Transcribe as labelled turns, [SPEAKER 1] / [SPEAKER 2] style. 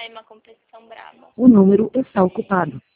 [SPEAKER 1] Ai, uma competição braba.
[SPEAKER 2] O número está ocupado.